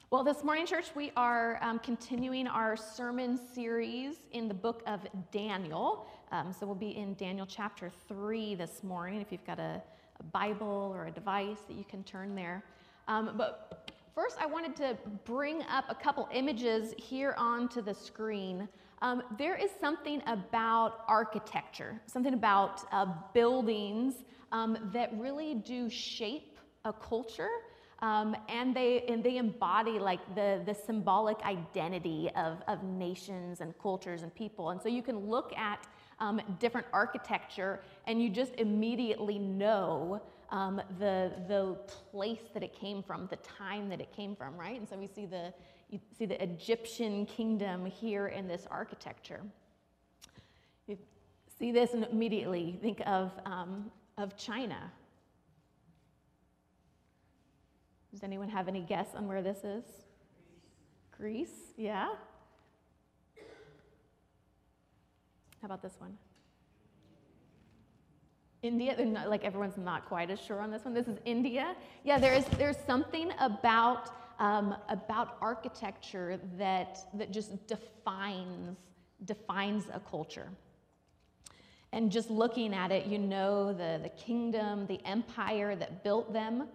Well, this morning, church, we are continuing our sermon series in the book of Daniel. So we'll be in Daniel chapter 3 this morning, if you've got a Bible or a device that you can turn there. But first, I wanted to bring up a couple images here onto the screen. There is something about architecture, something about buildings that really do shape a culture. And they embody like the symbolic identity of nations and cultures and people. And so you can look at different architecture and you just immediately know the place that it came from, the time that it came from, right? And so you see the Egyptian kingdom here in this architecture. You see this and immediately think of China. Does anyone have any guess on where this is? Greece, yeah. How about this one? India, like everyone's not quite as sure on this one. This is India. Yeah, there's something about architecture that just defines a culture. And just looking at it, you know the kingdom, the empire that built them.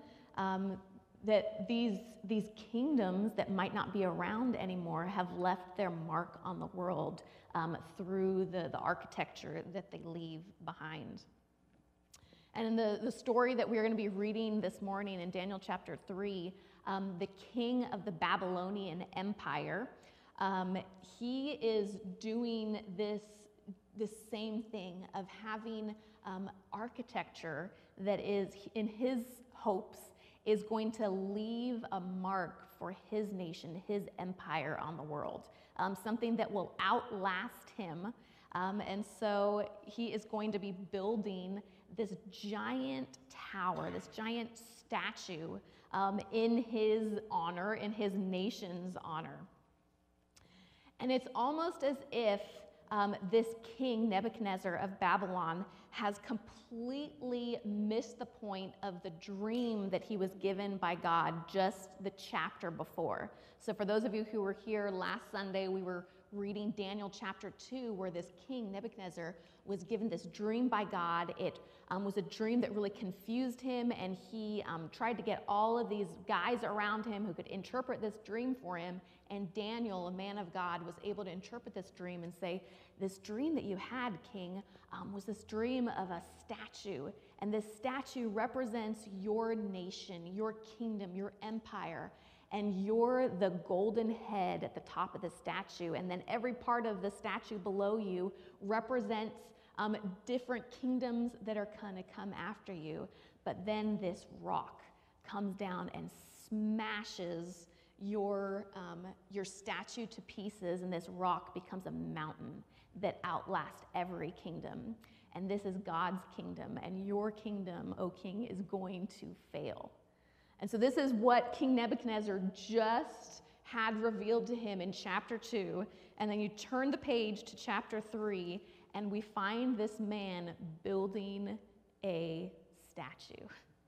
That these kingdoms that might not be around anymore have left their mark on the world through the architecture that they leave behind. And in the story that we're going to be reading this morning in Daniel chapter 3, the king of the Babylonian Empire, he is doing this same thing of having architecture that is, in his hopes, is going to leave a mark for his nation, his empire on the world, something that will outlast him. And so he is going to be building this giant tower, this giant statue in his honor, in his nation's honor. And it's almost as if this king, Nebuchadnezzar of Babylon, has completely missed the point of the dream that he was given by God just the chapter before. So for those of you who were here last Sunday, we were reading Daniel chapter 2, where this king, Nebuchadnezzar, was given this dream by God. It was a dream that really confused him, and he tried to get all of these guys around him who could interpret this dream for him. And Daniel, a man of God, was able to interpret this dream and say, this dream that you had, king, was this dream of a statue. And this statue represents your nation, your kingdom, your empire. And you're the golden head at the top of the statue. And then every part of the statue below you represents different kingdoms that are going to come after you. But then this rock comes down and smashes your statue to pieces, and this rock becomes a mountain that outlasts every kingdom. And this is God's kingdom, and your kingdom, O king, is going to fail. And so this is what King Nebuchadnezzar just had revealed to him in chapter 2. And then you turn the page to chapter 3, and we find this man building a statue.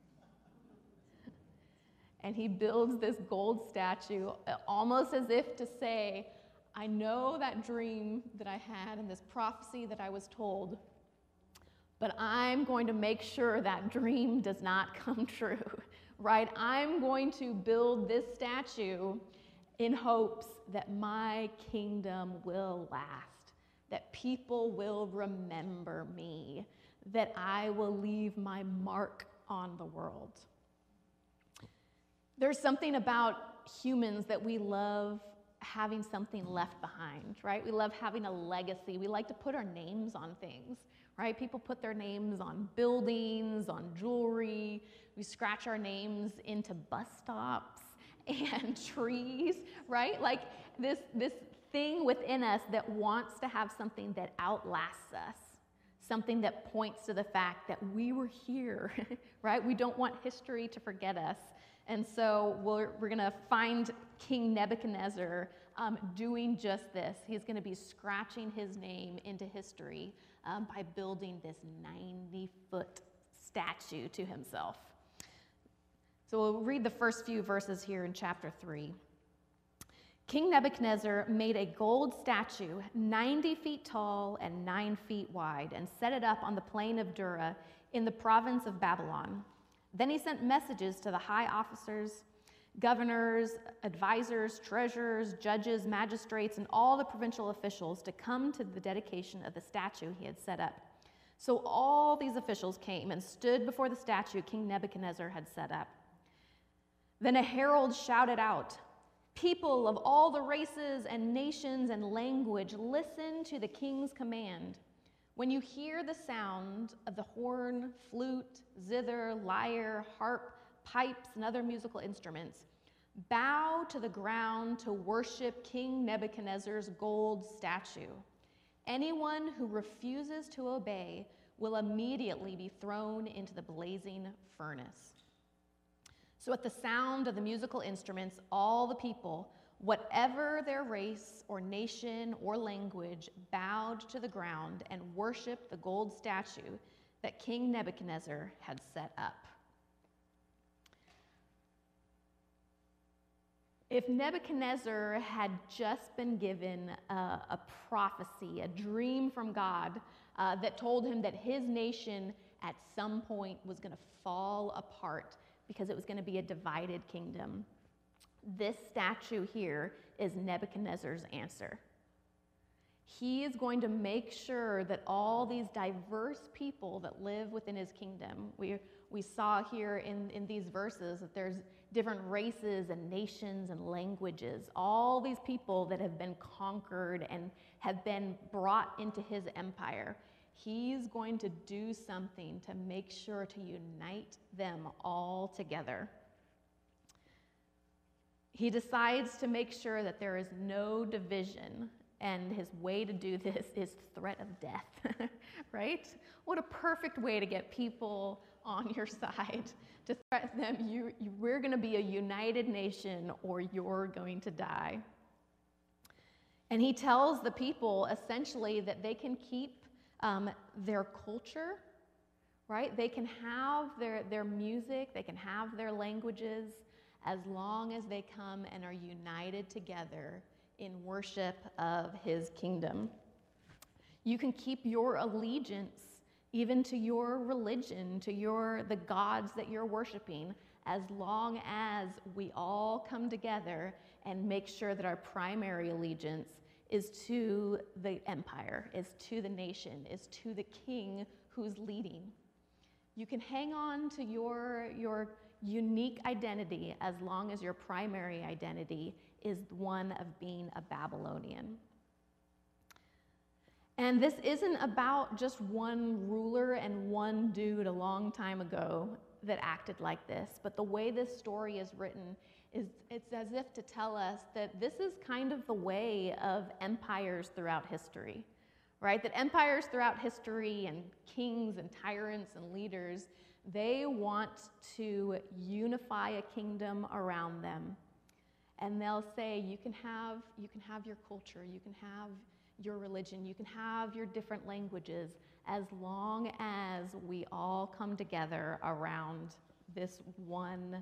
And he builds this gold statue almost as if to say, I know that dream that I had and this prophecy that I was told, but I'm going to make sure that dream does not come true, right? I'm going to build this statue in hopes that my kingdom will last, that people will remember me, that I will leave my mark on the world. There's something about humans that we love having something left behind, right? We love having a legacy. We like to put our names on things, right? People put their names on buildings, on jewelry. We scratch our names into bus stops and trees, right? Like this thing within us that wants to have something that outlasts us, something that points to the fact that we were here, right? We don't want history to forget us. And so we're going to find King Nebuchadnezzar doing just this. He's going to be scratching his name into history by building this 90-foot statue to himself. So we'll read the first few verses here in chapter 3. King Nebuchadnezzar made a gold statue 90 feet tall and 9 feet wide and set it up on the plain of Dura in the province of Babylon. Then he sent messages to the high officers, governors, advisors, treasurers, judges, magistrates, and all the provincial officials to come to the dedication of the statue he had set up. So all these officials came and stood before the statue King Nebuchadnezzar had set up. Then a herald shouted out, "People of all the races and nations and language, listen to the king's command. When you hear the sound of the horn, flute, zither, lyre, harp, pipes, and other musical instruments, bow to the ground to worship King Nebuchadnezzar's gold statue. Anyone who refuses to obey will immediately be thrown into the blazing furnace." So at the sound of the musical instruments, all the people, whatever their race or nation or language, bowed to the ground and worshiped the gold statue that King Nebuchadnezzar had set up. If Nebuchadnezzar had just been given a prophecy, a dream from God that told him that his nation at some point was going to fall apart because it was going to be a divided kingdom, this statue here is Nebuchadnezzar's answer. He is going to make sure that all these diverse people that live within his kingdom, we saw here in these verses that there's different races and nations and languages, all these people that have been conquered and have been brought into his empire. He's going to do something to make sure to unite them all together. He decides to make sure that there is no division, and his way to do this is threat of death, right? What a perfect way to get people on your side, to threaten them. We're going to be a united nation or you're going to die. And he tells the people essentially that they can keep their culture, right? They can have their music, they can have their languages, as long as they come and are united together in worship of his kingdom. You can keep your allegiance even to your religion, to the gods that you're worshiping, as long as we all come together and make sure that our primary allegiance is to the empire, is to the nation, is to the king who's leading. You can hang on to your unique identity as long as your primary identity is one of being a Babylonian. And this isn't about just one ruler and one dude a long time ago that acted like this, but the way this story is written it's as if to tell us that this is kind of the way of empires throughout history, right? That empires throughout history and kings and tyrants and leaders, they want to unify a kingdom around them. And they'll say, you can have your culture, you can have your religion, you can have your different languages, as long as we all come together around this one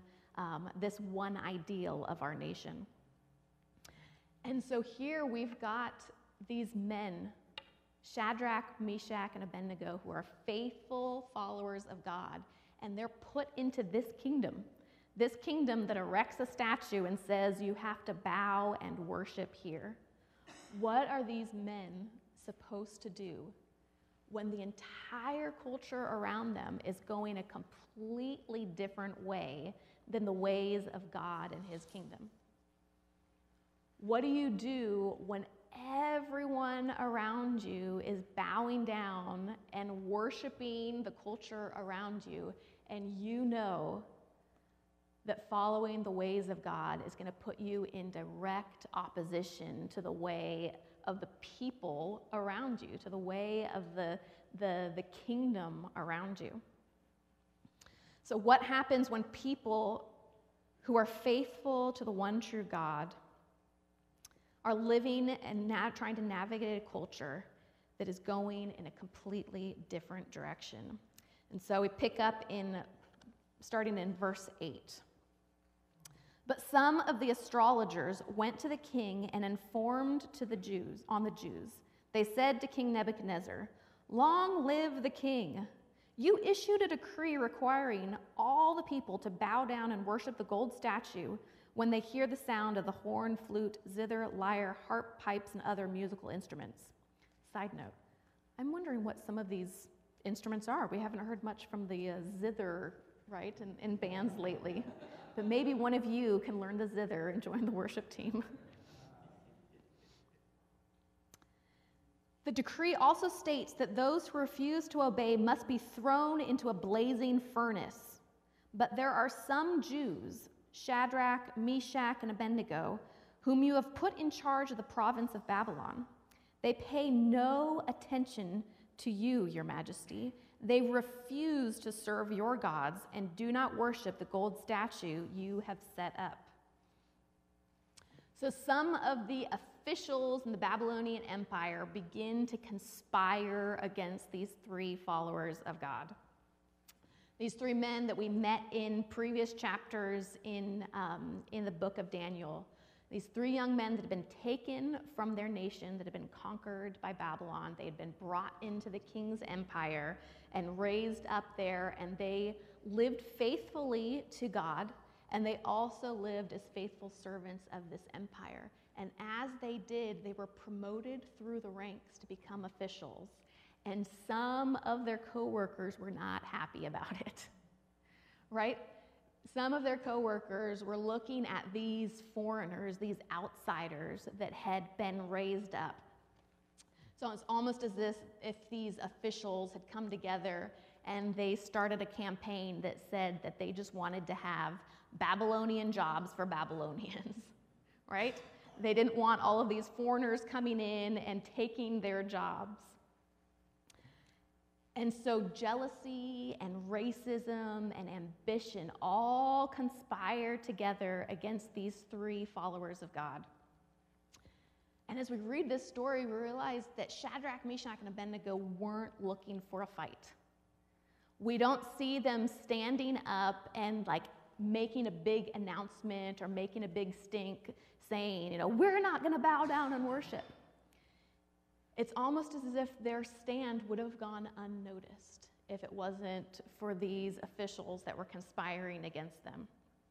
ideal of our nation. And so here we've got these men, Shadrach, Meshach, and Abednego, who are faithful followers of God, and they're put into this kingdom that erects a statue and says you have to bow and worship here. What are these men supposed to do when the entire culture around them is going a completely different way than the ways of God and his kingdom? What do you do when everyone around you is bowing down and worshiping the culture around you, and you know that following the ways of God is going to put you in direct opposition to the way of the people around you, to the way of the kingdom around you? So what happens when people who are faithful to the one true God are living and now trying to navigate a culture that is going in a completely different direction? And so we pick up starting in verse 8. But some of the astrologers went to the king and informed the Jews. They said to King Nebuchadnezzar, "Long live the king! You issued a decree requiring all the people to bow down and worship the gold statue when they hear the sound of the horn, flute, zither, lyre, harp, pipes, and other musical instruments." Side note, I'm wondering what some of these instruments are. We haven't heard much from the zither, right, in bands lately. But maybe one of you can learn the zither and join the worship team. The decree also states that those who refuse to obey must be thrown into a blazing furnace. But there are some Jews, Shadrach, Meshach, and Abednego, whom you have put in charge of the province of Babylon. They pay no attention to you, your majesty. They refuse to serve your gods and do not worship the gold statue you have set up. So some of the officials in the Babylonian Empire begin to conspire against these three followers of God. These three men that we met in previous chapters in the book of Daniel. These three young men that had been taken from their nation, that had been conquered by Babylon. They had been brought into the king's empire and raised up there, and they lived faithfully to God, and they also lived as faithful servants of this empire. And as they did, they were promoted through the ranks to become officials. And some of their co-workers were not happy about it, right? Some of their co-workers were looking at these foreigners, these outsiders that had been raised up. So it's almost as if these officials had come together and they started a campaign that said that they just wanted to have Babylonian jobs for Babylonians, right? They didn't want all of these foreigners coming in and taking their jobs. And so jealousy and racism and ambition all conspire together against these three followers of God. And as we read this story, we realize that Shadrach, Meshach, and Abednego weren't looking for a fight. We don't see them standing up and making a big announcement or making a big stink saying, we're not going to bow down and worship. It's almost as if their stand would have gone unnoticed if it wasn't for these officials that were conspiring against them.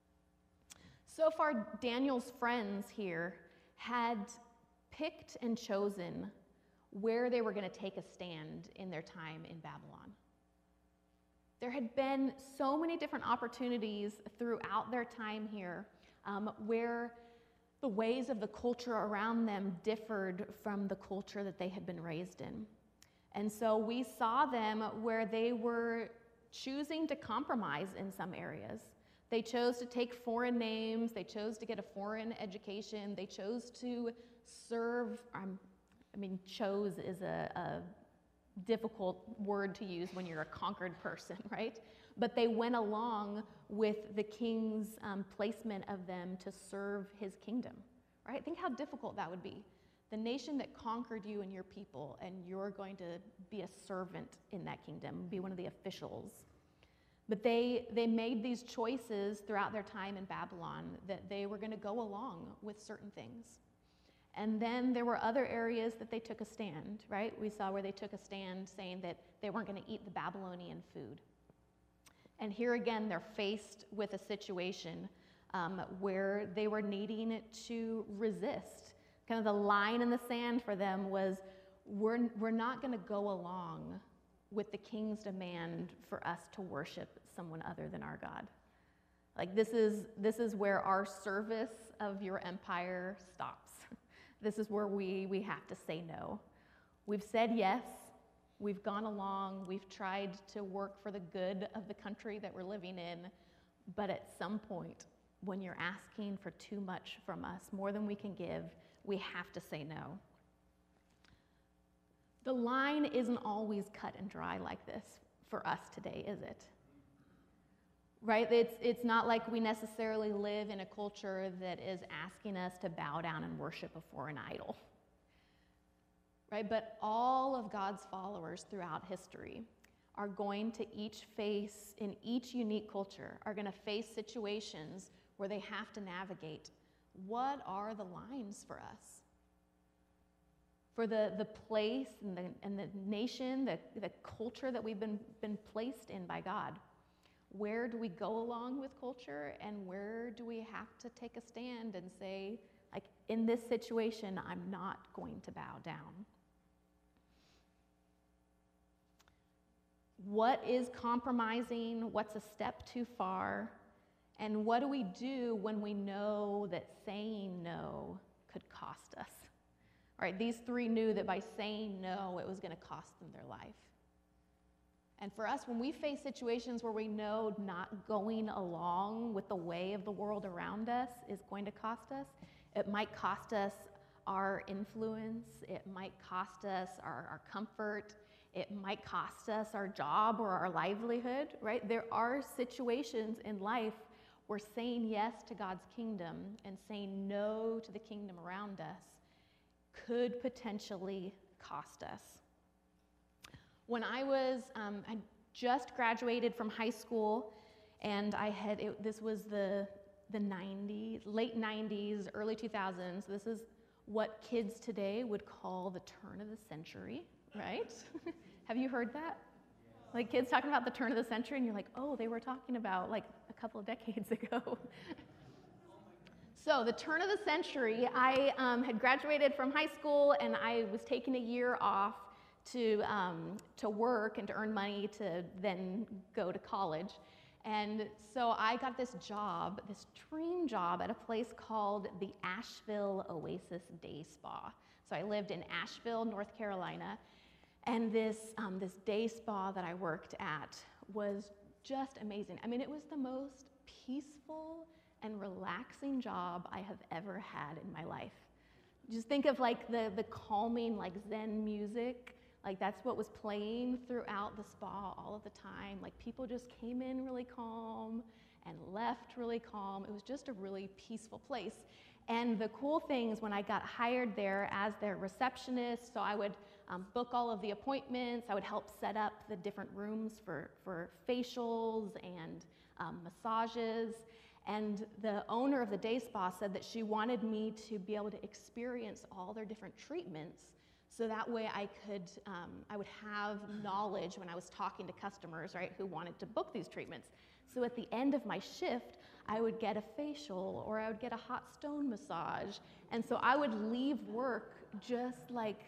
So far, Daniel's friends here had picked and chosen where they were going to take a stand in their time in Babylon. There had been so many different opportunities throughout their time here where the ways of the culture around them differed from the culture that they had been raised in. And so we saw them where they were choosing to compromise in some areas. They chose to take foreign names, they chose to get a foreign education, they chose to serve, chose is a difficult word to use when you're a conquered person, right? But they went along with the king's placement of them to serve his kingdom, right? Think how difficult that would be. The nation that conquered you and your people, and you're going to be a servant in that kingdom, be one of the officials. But they made these choices throughout their time in Babylon that they were going to go along with certain things. And then there were other areas that they took a stand, right? We saw where they took a stand saying that they weren't going to eat the Babylonian food. And here again, they're faced with a situation where they were needing to resist. Kind of the line in the sand for them was, we're not going to go along with the king's demand for us to worship someone other than our God. This is where our service of your empire stops. This is where we have to say no. We've said yes. We've gone along, we've tried to work for the good of the country that we're living in, but at some point, when you're asking for too much from us, more than we can give, we have to say no. The line isn't always cut and dry like this for us today, is it? Right? It's not like we necessarily live in a culture that is asking us to bow down and worship a foreign idol. Right? But all of God's followers throughout history are going to each face, in each unique culture, are going to face situations where they have to navigate. What are the lines for us? For the place and the nation, the culture that we've been placed in by God. Where do we go along with culture, and where do we have to take a stand and say, like, in this situation, I'm not going to bow down? What is compromising? What's a step too far? And what do we do when we know that saying no could cost us? All right, these three knew that by saying no, it was going to cost them their life. And for us, when we face situations where we know not going along with the way of the world around us is going to cost us, it might cost us our influence, it might cost us our comfort, it might cost us our job or our livelihood, right? There are situations in life where saying yes to God's kingdom and saying no to the kingdom around us could potentially cost us. When I I just graduated from high school, and this was the 90s, late 90s, early 2000s. This is what kids today would call the turn of the century, right? Have you heard that? Like kids talking about the turn of the century, and you're like, oh, they were talking about like a couple of decades ago. So the turn of the century, I had graduated from high school, and I was taking a year off to work and to earn money to then go to college. And so I got this job, this dream job, at a place called the Asheville Oasis Day Spa. So I lived in Asheville, North Carolina, and this day spa that I worked at was just amazing. I mean, it was the most peaceful and relaxing job I have ever had in my life. Just think of like the calming, like Zen music. Like that's what was playing throughout the spa all of the time. Like people just came in really calm and left really calm. It was just a really peaceful place. And the cool things when I got hired there as their receptionist, so I would book all of the appointments, I would help set up the different rooms for facials and massages. And the owner of the day spa said that she wanted me to be able to experience all their different treatments, so that way I would have knowledge when I was talking to customers, right, who wanted to book these treatments. So at the end of my shift, I would get a facial or I would get a hot stone massage. And so I would leave work just like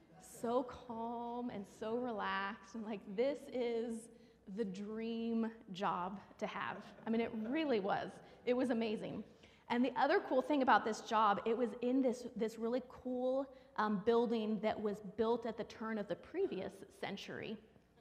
so calm and so relaxed, and like this is the dream job to have. I mean, it really was. It was amazing. And the other cool thing about this job, it was in this really cool building that was built at the turn of the previous century.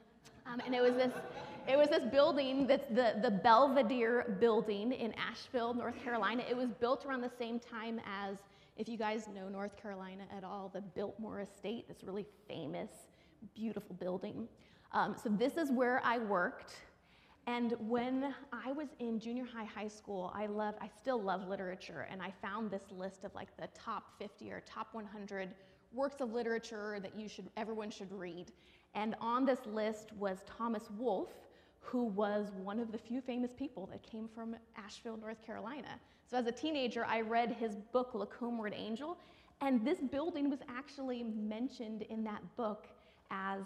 And it was this building that's the Belvedere building in Asheville, North Carolina. It was built around the same time as, if you guys know North Carolina at all, the Biltmore Estate, this really famous, beautiful building. So this is where I worked. And when I was in junior high school, I still love literature, and I found this list of like the top 50 or top 100 works of literature that everyone should read. And on this list was Thomas Wolfe, who was one of the few famous people that came from Asheville, North Carolina. So as a teenager, I read his book, Look Homeward Angel, and this building was actually mentioned in that book as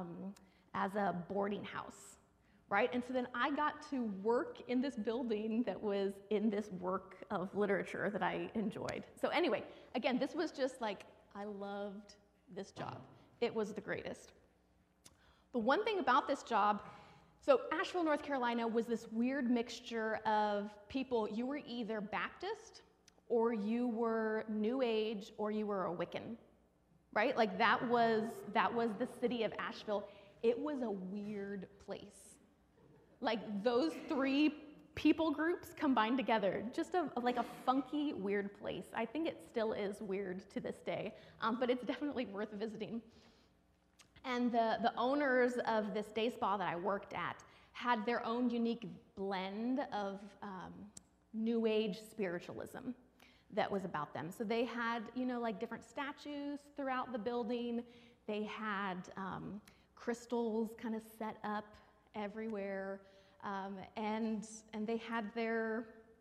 a boarding house, right? And so then I got to work in this building that was in this work of literature that I enjoyed. So anyway, again, this was just like, I loved this job. It was the greatest. The one thing about this job, so Asheville, North Carolina was this weird mixture of people. You were either Baptist or you were New Age or you were a Wiccan, right? Like that was the city of Asheville. It was a weird place. Like those three people groups combined together, just like a funky, weird place. I think it still is weird to this day, but it's definitely worth visiting. And the owners of this day spa that I worked at had their own unique blend of New Age spiritualism that was about them. So they had, like different statues throughout the building. They had crystals kind of set up everywhere, and they had their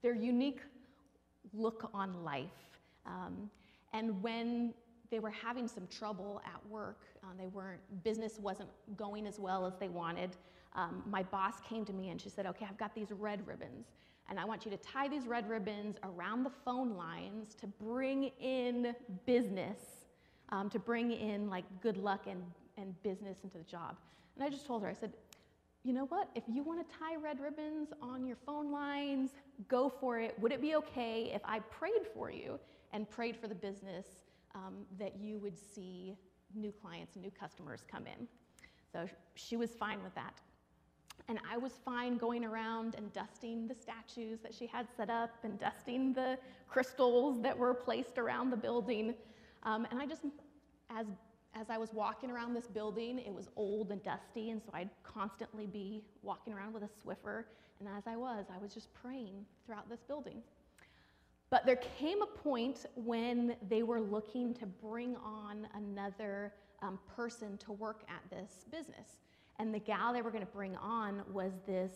their unique look on life. And when they were having some trouble at work, business wasn't going as well as they wanted, my boss came to me and she said, okay, I've got these red ribbons, and I want you to tie these red ribbons around the phone lines to bring in business, to bring in like good luck and business into the job. And I just told her, I said, you know what, if you want to tie red ribbons on your phone lines, go for it. Would it be okay if I prayed for you and prayed for the business that you would see new clients and new customers come in? So she was fine with that. And I was fine going around and dusting the statues that she had set up and dusting the crystals that were placed around the building. And I just, as I was walking around this building, it was old and dusty, and so I'd constantly be walking around with a Swiffer. And as I was just praying throughout this building. But there came a point when they were looking to bring on another person to work at this business. And the gal they were going to bring on was this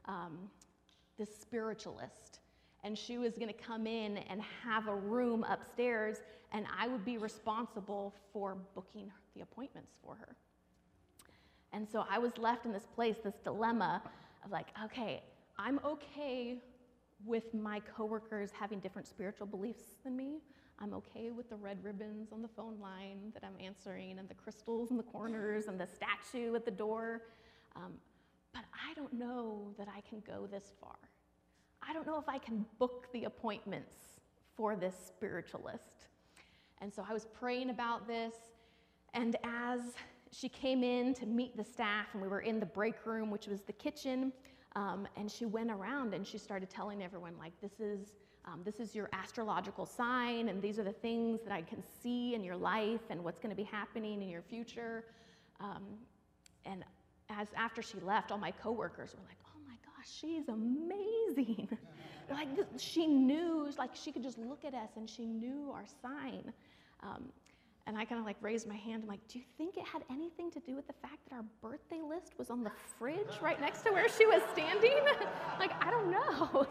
spiritualist. And she was going to come in and have a room upstairs, and I would be responsible for booking the appointments for her. And so I was left in this place, this dilemma of like, okay, I'm okay with my coworkers having different spiritual beliefs than me. I'm okay with the red ribbons on the phone line that I'm answering, and the crystals in the corners, and the statue at the door. But I don't know that I can go this far. I don't know if I can book the appointments for this spiritualist. And so I was praying about this, and as she came in to meet the staff, and we were in the break room, which was the kitchen, and she went around and she started telling everyone, like, this is your astrological sign, and these are the things that I can see in your life and what's going to be happening in your future. And after she left, all my coworkers were like, oh my gosh, she's amazing. Like, she knew, like, she could just look at us and she knew our sign. And I kind of like raised my hand. I'm like, do you think it had anything to do with the fact that our birthday list was on the fridge right next to where she was standing? Like, I don't know.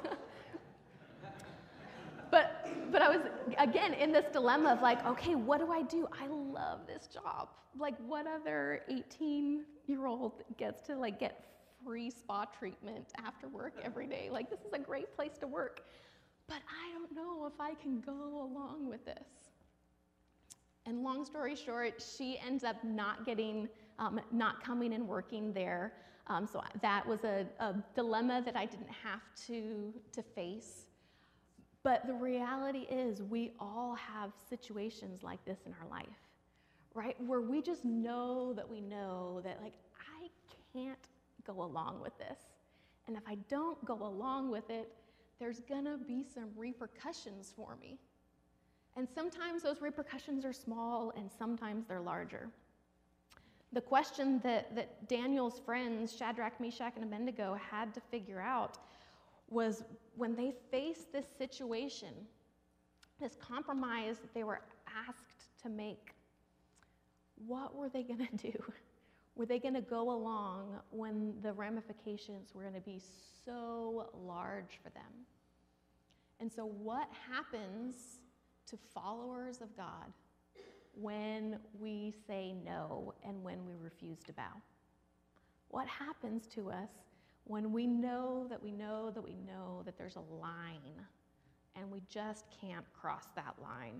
But I was, again, in this dilemma of like, okay, what do I do? I love this job. Like, what other 18-year-old gets to like get free spa treatment after work every day? Like, this is a great place to work. But I don't know if I can go along with this. And long story short, she ends up not coming and working there. So that was a dilemma that I didn't have to face. But the reality is, we all have situations like this in our life, right? Where we just know that like, I can't go along with this. And if I don't go along with it, there's gonna be some repercussions for me. And sometimes those repercussions are small, and sometimes they're larger. The question that Daniel's friends, Shadrach, Meshach, and Abednego, had to figure out was, when they faced this situation, this compromise that they were asked to make, what were they going to do? Were they going to go along when the ramifications were going to be so large for them? And so what happens to followers of God when we say no and when we refuse to bow? What happens to us when we know that there's a line and we just can't cross that line?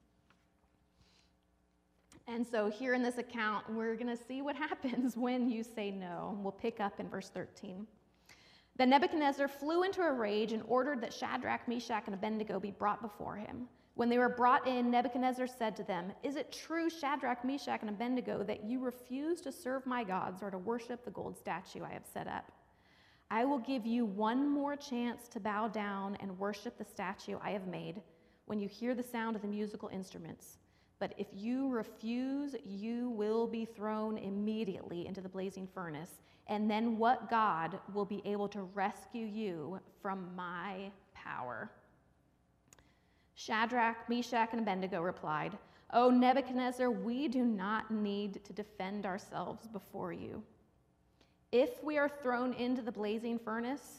And so here in this account, we're going to see what happens when you say no. We'll pick up in verse 13. Then Nebuchadnezzar flew into a rage and ordered that Shadrach, Meshach, and Abednego be brought before him. When they were brought in, Nebuchadnezzar said to them, "Is it true, Shadrach, Meshach, and Abednego, that you refuse to serve my gods or to worship the gold statue I have set up? I will give you one more chance to bow down and worship the statue I have made when you hear the sound of the musical instruments. But if you refuse, you will be thrown immediately into the blazing furnace. And then what God will be able to rescue you from my power?" Shadrach, Meshach, and Abednego replied, "O Nebuchadnezzar, we do not need to defend ourselves before you. If we are thrown into the blazing furnace,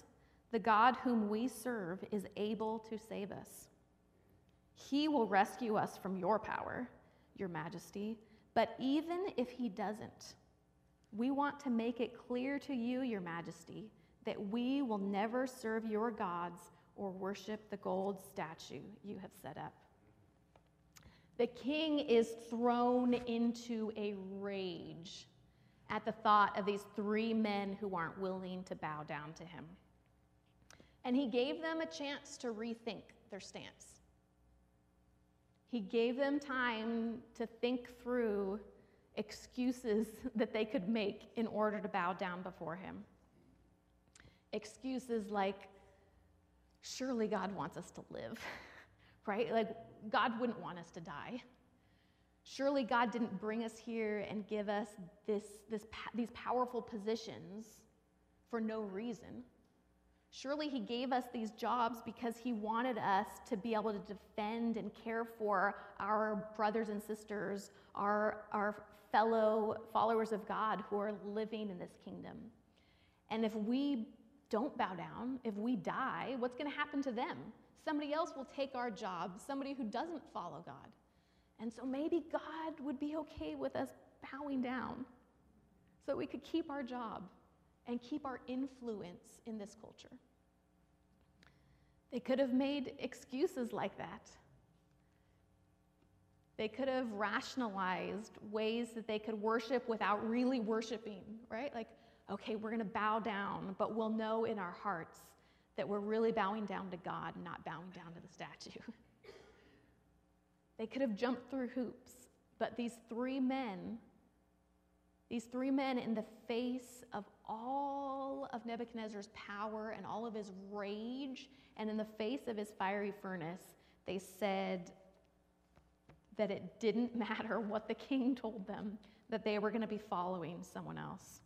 The God whom we serve is able to save us. He will rescue us from your power, your majesty. But even if he doesn't, we want to make it clear to you, your majesty, that we will never serve your gods or worship the gold statue you have set up. The king is thrown into a rage at the thought of these three men who aren't willing to bow down to him. And he gave them a chance to rethink their stance. He gave them time to think through excuses that they could make in order to bow down before him. Excuses like, surely God wants us to live, right? Like, God wouldn't want us to die. Surely God didn't bring us here and give us these powerful positions for no reason. Surely he gave us these jobs because he wanted us to be able to defend and care for our brothers and sisters, our fellow followers of God who are living in this kingdom. And if we don't bow down, if we die, what's going to happen to them? Somebody else will take our job, somebody who doesn't follow God. And so maybe God would be okay with us bowing down so we could keep our job and keep our influence in this culture. They could have made excuses like that. They could have rationalized ways that they could worship without really worshiping, right? Like, okay, we're going to bow down, but we'll know in our hearts that we're really bowing down to God, not bowing down to the statue. They could have jumped through hoops, but these three men in the face of all of Nebuchadnezzar's power and all of his rage, and in the face of his fiery furnace, they said that it didn't matter what the king told them, that they were going to be following someone else.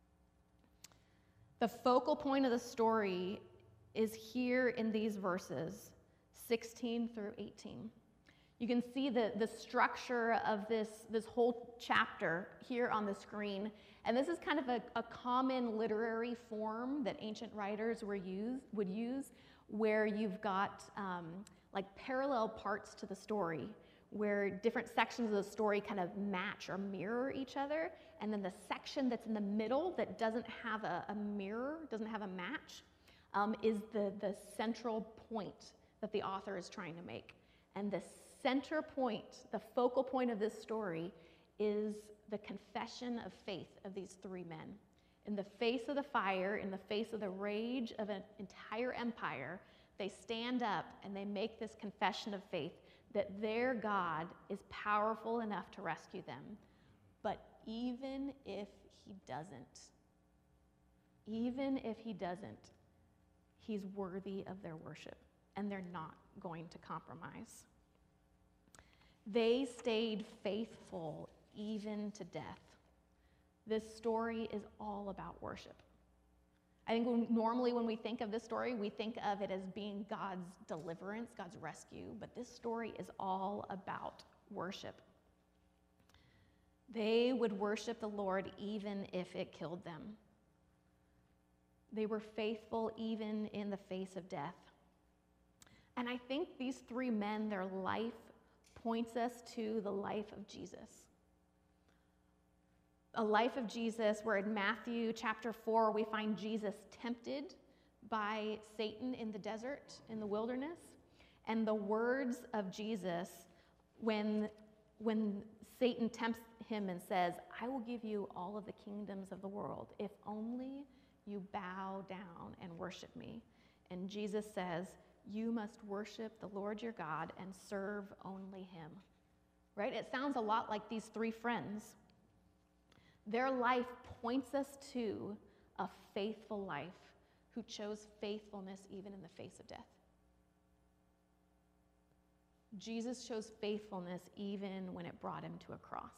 The focal point of the story is here in these verses, 16 through 18. You can see the structure of this whole chapter here on the screen. And this is kind of a common literary form that ancient writers would use, where you've got like parallel parts to the story, where different sections of the story kind of match or mirror each other. And then the section that's in the middle that doesn't have a mirror, doesn't have a match, is the central point that the author is trying to make. And the center point, the focal point of this story, is the confession of faith of these three men. In the face of the fire, in the face of the rage of an entire empire, they stand up and they make this confession of faith that their God is powerful enough to rescue them. But even if he doesn't, he's worthy of their worship, and they're not going to compromise. They stayed faithful even to death. This story is all about worship. I think normally when we think of this story, we think of it as being God's deliverance, God's rescue, but this story is all about worship. They would worship the Lord even if it killed them. They were faithful even in the face of death. And I think these three men, their life points us to the life of Jesus. A life of Jesus where in Matthew chapter 4, we find Jesus tempted by Satan in the desert, in the wilderness. And the words of Jesus when Satan tempts him and says, I will give you all of the kingdoms of the world if only you bow down and worship me. And Jesus says, you must worship the Lord your God and serve only him. Right? It sounds a lot like these three friends. Their life points us to a faithful life who chose faithfulness even in the face of death. Jesus chose faithfulness even when it brought him to a cross.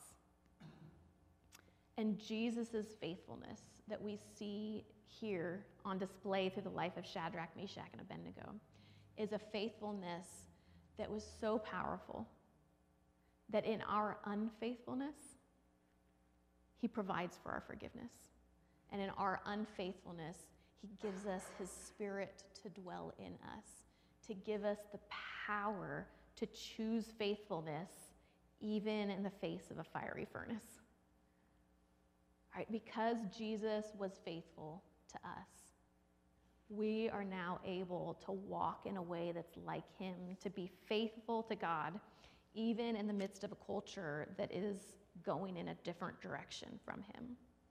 And Jesus' faithfulness that we see here on display through the life of Shadrach, Meshach, and Abednego is a faithfulness that was so powerful that in our unfaithfulness, he provides for our forgiveness. And in our unfaithfulness, He gives us his Spirit to dwell in us, to give us the power to choose faithfulness even in the face of a fiery furnace. All right, because Jesus was faithful to us, we are now able to walk in a way that's like him, to be faithful to God, even in the midst of a culture that is going in a different direction from him.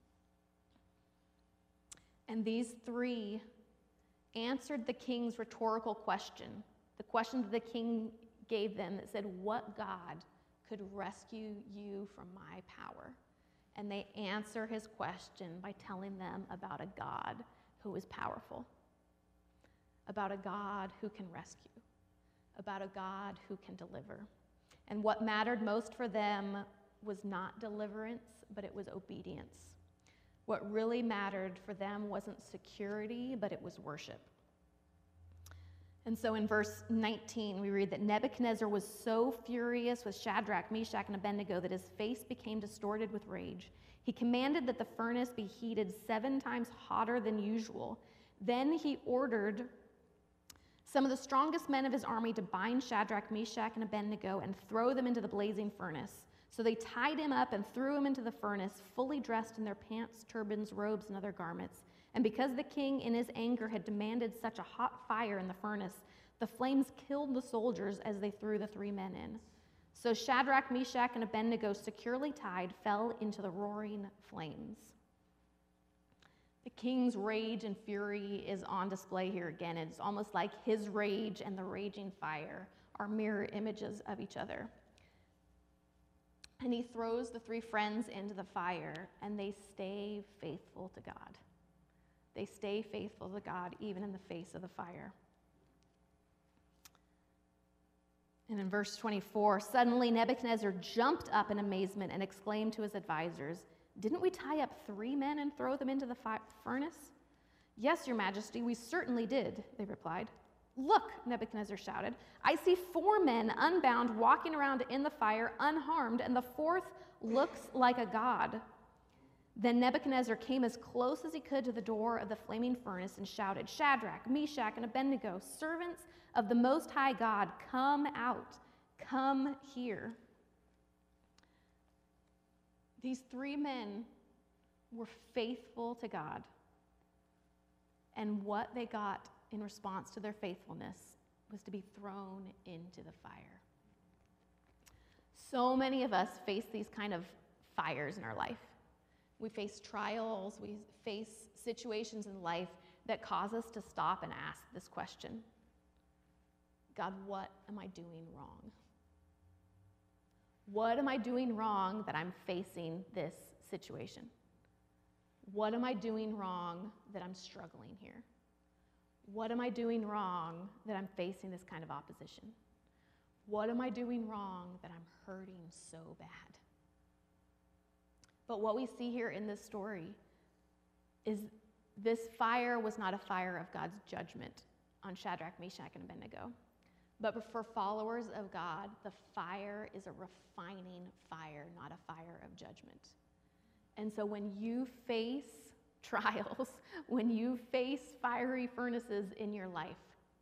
And these three answered the king's rhetorical question, the question that the king gave them that said, what God could rescue you from my power? And they answer his question by telling them about a God who is powerful, about a God who can rescue, about a God who can deliver. And what mattered most for them was not deliverance, but it was obedience. What really mattered for them wasn't security, but it was worship. And so in verse 19, we read that Nebuchadnezzar was so furious with Shadrach, Meshach, and Abednego that his face became distorted with rage. He commanded that the furnace be heated 7 times hotter than usual. Then he ordered some of the strongest men of his army to bind Shadrach, Meshach, and Abednego and throw them into the blazing furnace. So they tied him up and threw him into the furnace, fully dressed in their pants, turbans, robes, and other garments. And because the king, in his anger, had demanded such a hot fire in the furnace, the flames killed the soldiers as they threw the 3 men in. So Shadrach, Meshach, and Abednego, securely tied, fell into the roaring flames. The king's rage and fury is on display here again. It's almost like his rage and the raging fire are mirror images of each other. And he throws the 3 friends into the fire, and they stay faithful to God. They stay faithful to God even in the face of the fire. And in verse 24, suddenly Nebuchadnezzar jumped up in amazement and exclaimed to his advisors, "Didn't we tie up 3 men and throw them into the furnace?" "Yes, your majesty, we certainly did," they replied. "Look," Nebuchadnezzar shouted, "I see 4 men unbound walking around in the fire unharmed, and the 4th looks like a god." Then Nebuchadnezzar came as close as he could to the door of the flaming furnace and shouted, "Shadrach, Meshach, and Abednego, servants of the Most High God, come out, come here." These 3 men were faithful to God, and what they got in response to their faithfulness was to be thrown into the fire. So many of us face these kind of fires in our life. We face trials, we face situations in life that cause us to stop and ask this question: God, what am I doing wrong? What am I doing wrong that I'm facing this situation? What am I doing wrong that I'm struggling here? What am I doing wrong that I'm facing this kind of opposition? What am I doing wrong that I'm hurting so bad? But what we see here in this story is this fire was not a fire of God's judgment on Shadrach, Meshach, and Abednego. But for followers of God, the fire is a refining fire, not a fire of judgment. And so when you face trials, when you face fiery furnaces in your life,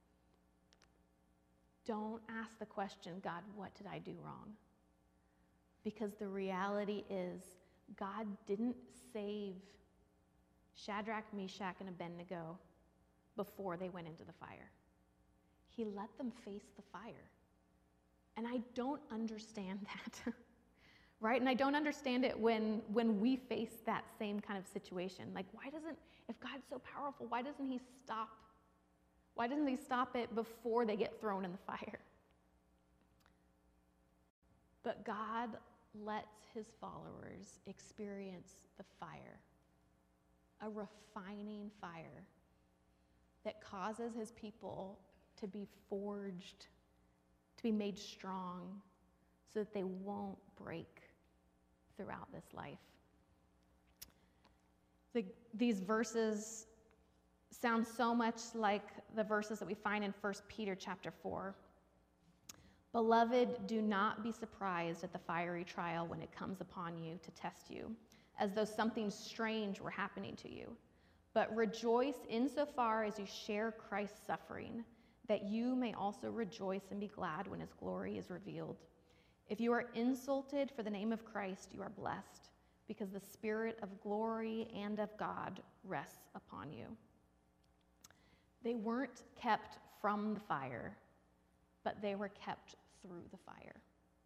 don't ask the question, God, what did I do wrong? Because the reality is, God didn't save Shadrach, Meshach, and Abednego before they went into the fire. He let them face the fire. And I don't understand that, right? And I don't understand it when we face that same kind of situation. Like, if God's so powerful, why doesn't he stop? Why doesn't he stop it before they get thrown in the fire? But God lets his followers experience the fire, a refining fire that causes his people to be forged, to be made strong, so that they won't break throughout this life. These verses sound so much like the verses that we find in 1 Peter chapter 4. "Beloved, do not be surprised at the fiery trial when it comes upon you to test you, as though something strange were happening to you. But rejoice insofar as you share Christ's suffering, that you may also rejoice and be glad when his glory is revealed. If you are insulted for the name of Christ, you are blessed, because the Spirit of glory and of God rests upon you. They weren't kept from the fire, but they were kept through the fire.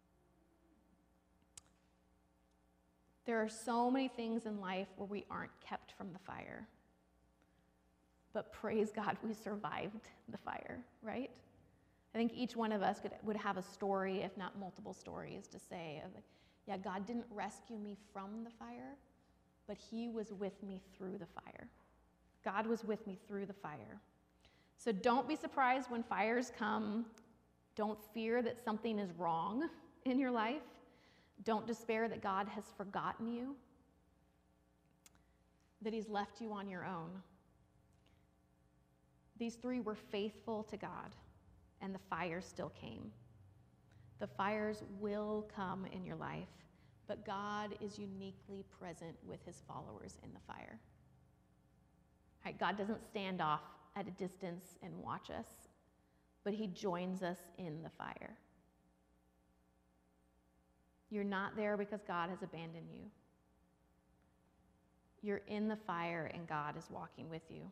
There are so many things in life where we aren't kept from the fire. But praise God, we survived the fire, right? I think each one of us would have a story, if not multiple stories, to say, of like, yeah, God didn't rescue me from the fire, but he was with me through the fire. God was with me through the fire. So don't be surprised when fires come. Don't fear that something is wrong in your life. Don't despair that God has forgotten you, that he's left you on your own. These three were faithful to God, and the fire still came. The fires will come in your life, but God is uniquely present with his followers in the fire. Right? God doesn't stand off at a distance and watch us, but he joins us in the fire. You're not there because God has abandoned you. You're in the fire, and God is walking with you.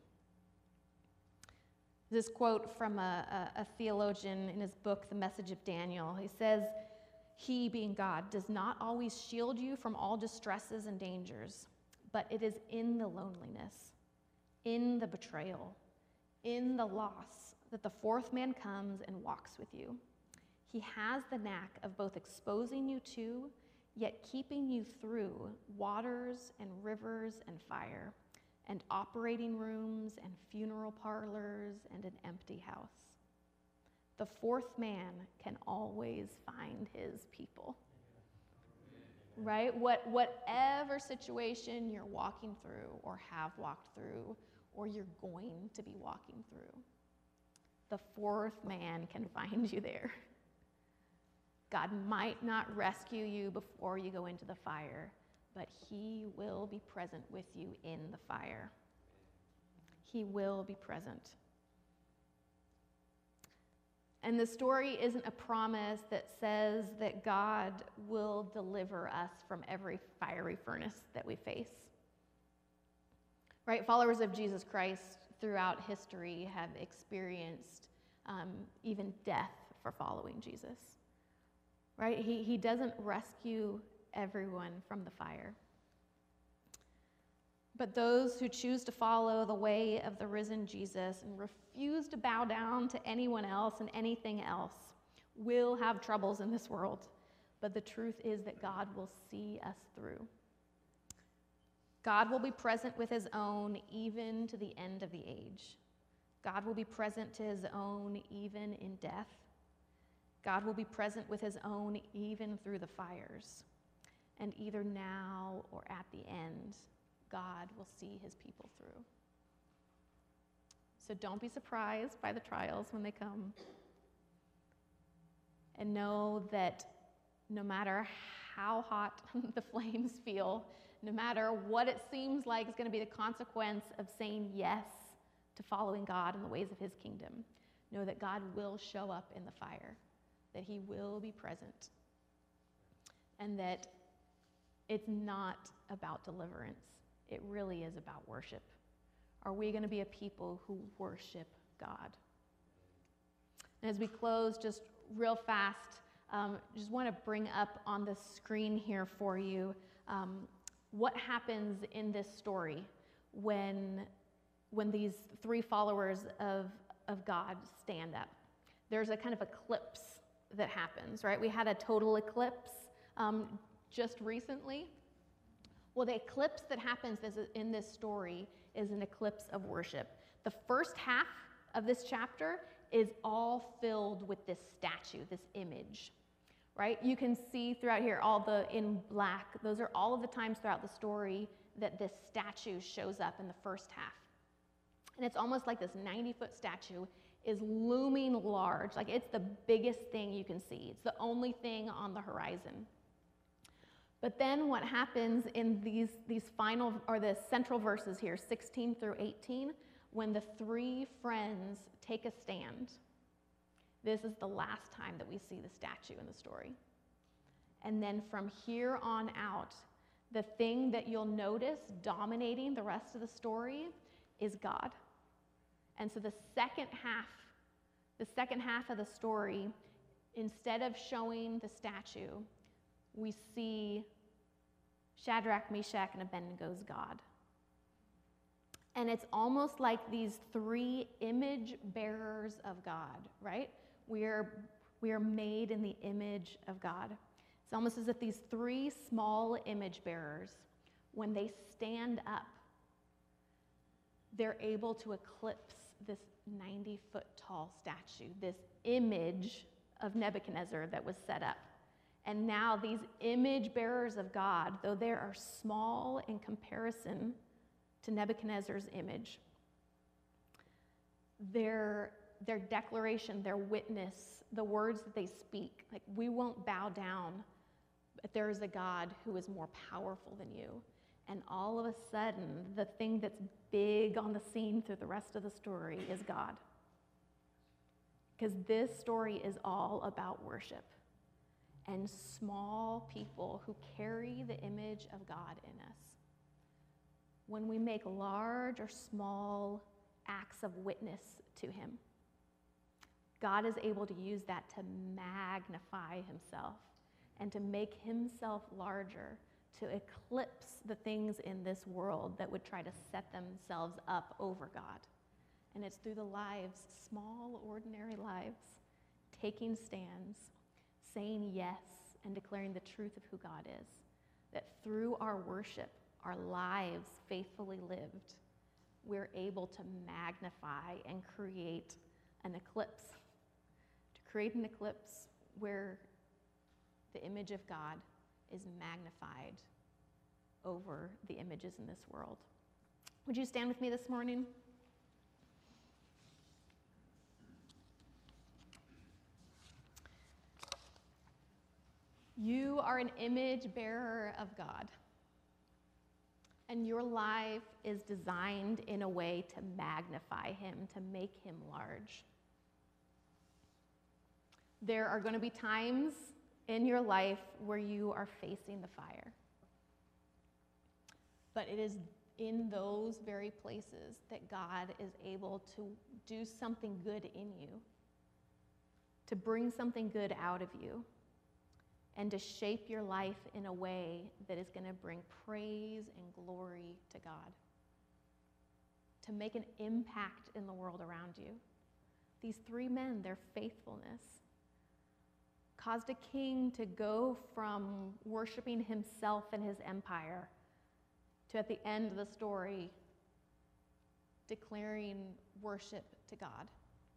This quote from a theologian in his book, The Message of Daniel. He says, he, being God, does not always shield you from all distresses and dangers, but it is in the loneliness, in the betrayal, in the loss, that the fourth man comes and walks with you. He has the knack of both exposing you to, yet keeping you through waters and rivers and fire, and operating rooms and funeral parlors and an empty house. The fourth man can always find his people. Right? Whatever situation you're walking through or have walked through or you're going to be walking through, the fourth man can find you there. God might not rescue you before you go into the fire, but he will be present with you in the fire. He will be present. And the story isn't a promise that says that God will deliver us from every fiery furnace that we face. Right? Followers of Jesus Christ throughout history have experienced even death for following Jesus. Right? He doesn't rescue everyone from the fire. But those who choose to follow the way of the risen Jesus and refuse to bow down to anyone else and anything else will have troubles in this world. But the truth is that God will see us through. God will be present with his own even to the end of the age. God will be present to his own even in death. God will be present with his own even through the fires. And either now or at the end, God will see his people through. So don't be surprised by the trials when they come. And know that no matter how hot the flames feel, no matter what it seems like is going to be the consequence of saying yes to following God in the ways of his kingdom, know that God will show up in the fire, that he will be present, and that it's not about deliverance. It really is about worship. Are we going to be a people who worship God? And as we close, just real fast, just want to bring up on the screen here for you what happens in this story when these three followers of God stand up. There's a kind of eclipse that happens, right? We had a total eclipse just recently. Well, the eclipse that happens in this story is an eclipse of worship. The first half of this chapter is all filled with this statue, this image, right? You can see throughout here all the in black. Those are all of the times throughout the story that this statue shows up in the first half. And it's almost like this 90-foot statue is looming large, like it's the biggest thing you can see. It's the only thing on the horizon. But then what happens in these final, or the central verses here, 16 through 18, when the three friends take a stand, this is the last time that we see the statue in the story. And then from here on out, the thing that you'll notice dominating the rest of the story is God. And so the second half of the story, instead of showing the statue, we see Shadrach, Meshach, and Abednego's God. And it's almost like these three image bearers of God, right? We are made in the image of God. It's almost as if these three small image bearers, when they stand up, they're able to eclipse this 90-foot tall statue, this image of Nebuchadnezzar that was set up. And now these image bearers of God, though they are small in comparison to Nebuchadnezzar's image, their declaration, their witness, the words that they speak, like, we won't bow down, but there is a God who is more powerful than you. And all of a sudden, the thing that's big on the scene through the rest of the story is God. Because this story is all about worship and small people who carry the image of God in us. When we make large or small acts of witness to him, God is able to use that to magnify himself and to make himself larger, to eclipse the things in this world that would try to set themselves up over God. And it's through the lives, small, ordinary lives, taking stands, saying yes, and declaring the truth of who God is, that through our worship, our lives faithfully lived, we're able to magnify and create an eclipse. To create an eclipse where the image of God is magnified over the images in this world. Would you stand with me this morning? You are an image bearer of God, and your life is designed in a way to magnify him, to make him large. There are going to be times in your life where you are facing the fire. But it is in those very places that God is able to do something good in you, to bring something good out of you, and to shape your life in a way that is going to bring praise and glory to God, to make an impact in the world around you. These three men, their faithfulness, caused a king to go from worshiping himself and his empire to, at the end of the story, declaring worship to God.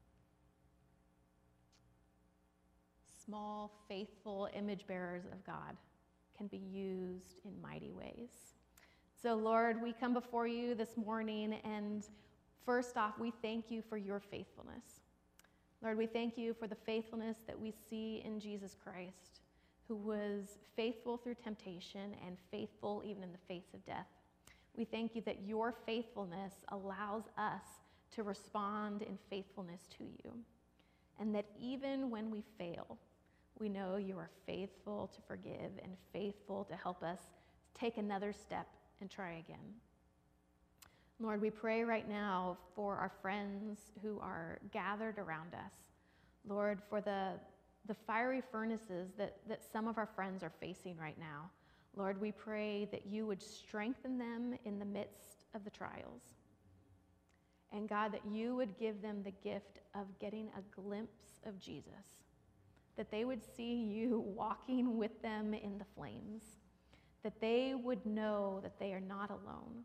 Small, faithful image bearers of God can be used in mighty ways. So, Lord, we come before you this morning, and first off, we thank you for your faithfulness. Lord, we thank you for the faithfulness that we see in Jesus Christ, who was faithful through temptation and faithful even in the face of death. We thank you that your faithfulness allows us to respond in faithfulness to you, and that even when we fail, we know you are faithful to forgive and faithful to help us take another step and try again. Lord, we pray right now for our friends who are gathered around us. Lord, for the fiery furnaces that some of our friends are facing right now. Lord, we pray that you would strengthen them in the midst of the trials. And God, that you would give them the gift of getting a glimpse of Jesus, that they would see you walking with them in the flames, that they would know that they are not alone.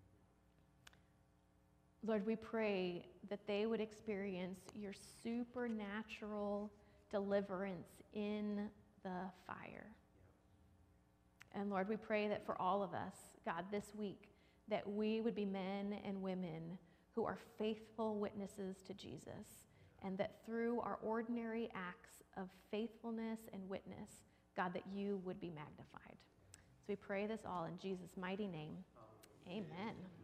Lord, we pray that they would experience your supernatural deliverance in the fire. And Lord, we pray that for all of us, God, this week, that we would be men and women who are faithful witnesses to Jesus, and that through our ordinary acts of faithfulness and witness, God, that you would be magnified. So we pray this all in Jesus' mighty name. Amen.